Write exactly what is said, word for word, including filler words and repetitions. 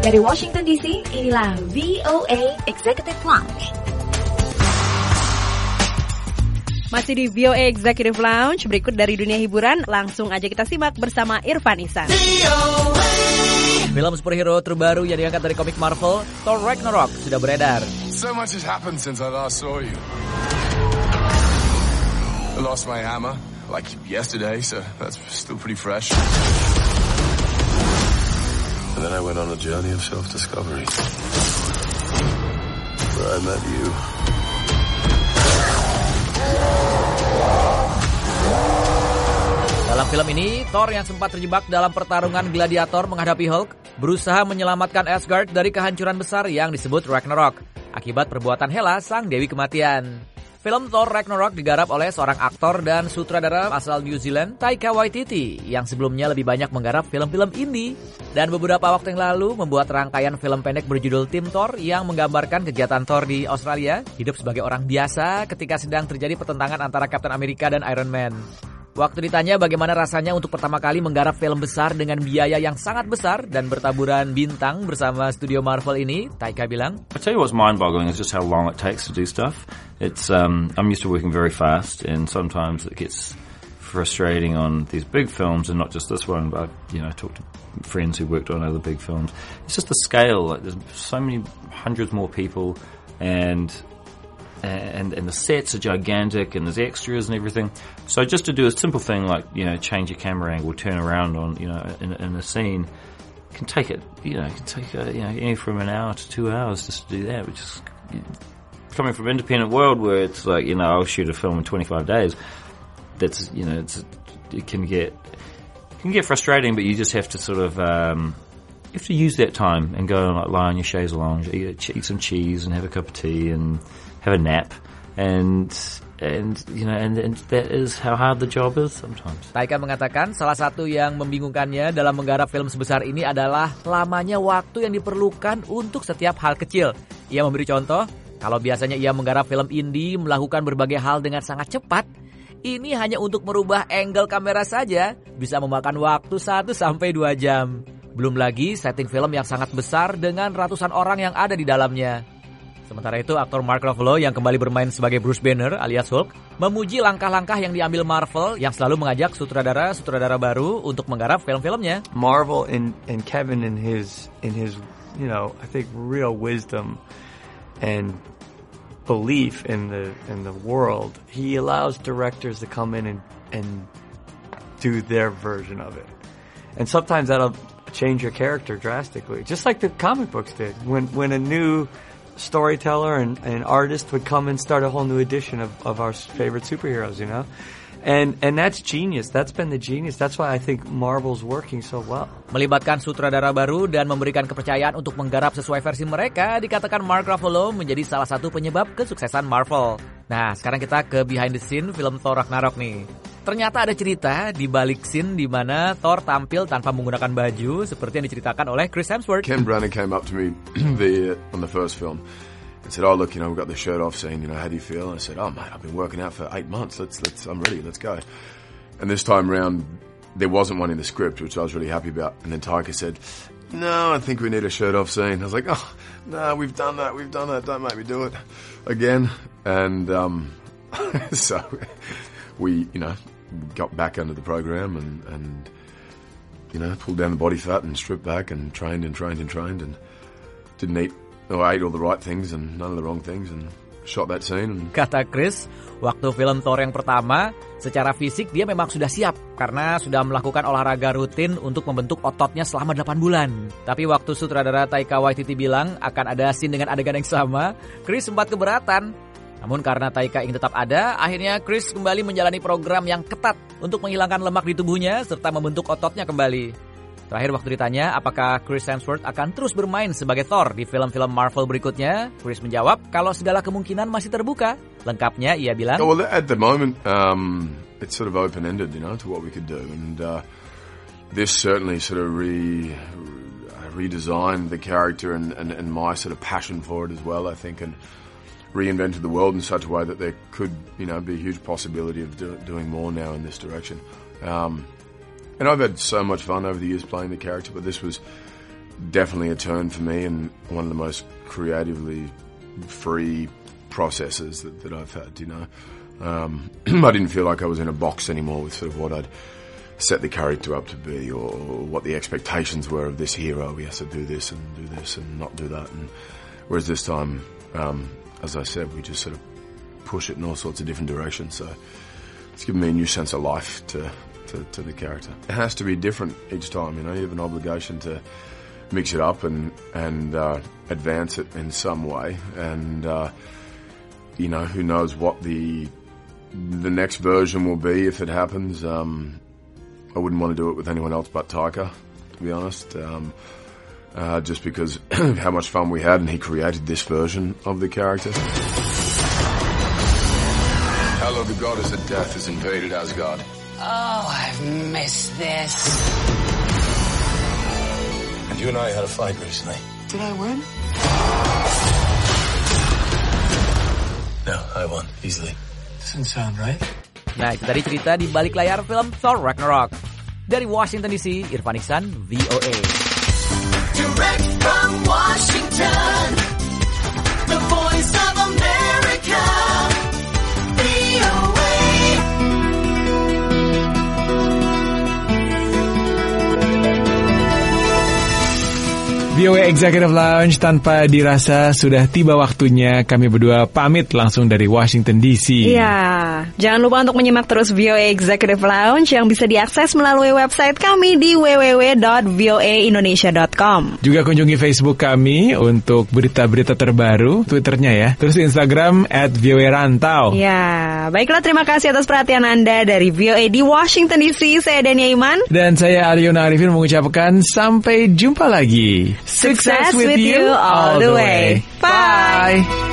Dari Washington D C, inilah V O A Executive Lounge. Masih di V O A Executive Lounge, berikut dari dunia hiburan, langsung aja kita simak bersama Irfan Ihsan. Film superhero terbaru yang diangkat dari komik Marvel, Thor Ragnarok, sudah beredar. So much has happened since I last saw you. I lost my hammer, like yesterday, so that's still pretty fresh. And then I went on a journey of self-discovery, where I met you. Dalam film ini, Thor yang sempat terjebak dalam pertarungan gladiator menghadapi Hulk, berusaha menyelamatkan Asgard dari kehancuran besar yang disebut Ragnarok, akibat perbuatan Hela, sang dewi kematian. Film Thor Ragnarok digarap oleh seorang aktor dan sutradara asal New Zealand, Taika Waititi, yang sebelumnya lebih banyak menggarap film-film indie. Dan beberapa waktu yang lalu membuat rangkaian film pendek berjudul Tim Thor yang menggambarkan kegiatan Thor di Australia, hidup sebagai orang biasa ketika sedang terjadi pertentangan antara Captain America dan Iron Man. Waktu ditanya bagaimana rasanya untuk pertama kali menggarap film besar dengan biaya yang sangat besar dan bertaburan bintang bersama studio Marvel ini, Taika bilang, I tell you what's mind-boggling is just how long it takes to do stuff. It's um, I'm used to working very fast, and sometimes it gets frustrating on these big films, and not just this one. But I've, you know, talked to friends who worked on other big films. It's just the scale. Like, there's so many hundreds more people, and. And and the sets are gigantic, and there's extras and everything. So just to do a simple thing like, you know, change your camera angle, turn around on, you know, in, in a scene, can take it, you know, can take a, you know, anywhere from an hour to two hours just to do that. Which is coming from an independent world where it's like, you know, I'll shoot a film in twenty-five days. That's, you know, it's it can get it can get frustrating, but you just have to sort of. Um, You have to use that time and go and like lie on your chaise lounge, eat, eat some cheese and have a cup of tea and have a nap, and and you know and, and that is how hard the job is sometimes. Taika mengatakan salah satu yang membingungkannya dalam menggarap film sebesar ini adalah lamanya waktu yang diperlukan untuk setiap hal kecil. Ia memberi contoh, kalau biasanya ia menggarap film indie melakukan berbagai hal dengan sangat cepat, ini hanya untuk merubah angle kamera saja bisa memakan waktu satu sampai dua jam. Belum lagi setting film yang sangat besar dengan ratusan orang yang ada di dalamnya. Sementara itu, aktor Mark Ruffalo yang kembali bermain sebagai Bruce Banner alias Hulk, memuji langkah-langkah yang diambil Marvel yang selalu mengajak sutradara-sutradara baru untuk menggarap film-filmnya. Marvel and, and Kevin in his in his you know I think real wisdom and belief in the in the world, he allows directors to come in and and do their version of it, and sometimes that'll change your character drastically, just like the comic books did. When when a new storyteller and an artist would come and start a whole new edition of, of our favorite superheroes, you know, and and that's genius. That's been the genius. That's why I think Marvel's working so well. Melibatkan sutradara baru dan memberikan kepercayaan untuk menggarap sesuai versi mereka, dikatakan Mark Ruffalo menjadi salah satu penyebab kesuksesan Marvel. Nah, sekarang kita ke behind the scene film Thor Ragnarok nih. Ternyata ada cerita di balik scene di mana Thor tampil tanpa menggunakan baju seperti yang diceritakan oleh Chris Hemsworth. Ken Branagh came up to me the, on the first film and said, "Oh look, you know, we've got the shirt off scene. You know, how do you feel?" And I said, "Oh mate, I've been working out for eight months. Let's let's I'm ready. Let's go." And this time around, there wasn't one in the script, which I was really happy about. And then Taika said, "No, I think we need a shirt off scene." I was like, "Oh no, we've done that. We've done that. Don't make me do it again." And um, so we, you know. got back under the program and, and you know, pulled down the body fat and stripped back and trained and trained and trained and didn't eat or ate all the right things and none of the wrong things and shot that scene. And... Kata Chris, waktu film Thor yang pertama, secara fisik dia memang sudah siap karena sudah melakukan olahraga rutin untuk membentuk ototnya selama delapan bulan. Tapi waktu sutradara Taika Waititi bilang akan ada scene dengan adegan yang sama, Chris sempat keberatan. Namun karena Taika ingin tetap ada, akhirnya Chris kembali menjalani program yang ketat untuk menghilangkan lemak di tubuhnya serta membentuk ototnya kembali. Terakhir waktu ditanya apakah Chris Hemsworth akan terus bermain sebagai Thor di film-film Marvel berikutnya, Chris menjawab kalau segala kemungkinan masih terbuka. Lengkapnya ia bilang, oh, well, at the moment, um, it's sort of open-ended, you know, to what we could do. And uh, this certainly sort of re, redesigned the character and, and, and my sort of passion for it as well, I think, and reinvented the world in such a way that there could, you know, be a huge possibility of do, doing more now in this direction. Um, and I've had so much fun over the years playing the character, but this was definitely a turn for me and one of the most creatively free processes that, that I've had, you know. Um, I didn't feel like I was in a box anymore with sort of what I'd set the character up to be, or, or what the expectations were of this hero. He has to do this and do this and not do that. And whereas this time, um, as I said, we just sort of push it in all sorts of different directions. So it's given me a new sense of life to, to, to the character. It has to be different each time, you know. You have an obligation to mix it up and, and uh, advance it in some way. And, uh, you know, who knows what the the next version will be if it happens. Um, I wouldn't want to do it with anyone else but Taika, to be honest. Um, uh, just because of how much fun we had, and he created this version of the character. Hello, the goddess of death has invaded Asgard. Oh, I've missed this. And you and I had a fight recently. Did I win? No, I won, easily. Doesn't sound right. Nah, itu tadi cerita di balik layar film Thor Ragnarok. Dari Washington D C, Irfan Ihsan, V O A. Direct from Washington, the voice of America, V O A. V O A Executive Lounge, tanpa dirasa sudah tiba waktunya kami berdua pamit langsung dari Washington D C. Iya, jangan lupa untuk menyimak terus V O A Executive Lounge yang bisa diakses melalui website kami di w w w dot v o a indonesia dot com. Juga kunjungi Facebook kami untuk berita-berita terbaru, Twitternya ya, terus Instagram at V O A Rantau. Ya, baiklah, terima kasih atas perhatian Anda dari V O A di Washington D C. Saya Dania Iman. Dan saya Aryono Arifin mengucapkan sampai jumpa lagi. Success with you all the way. Bye.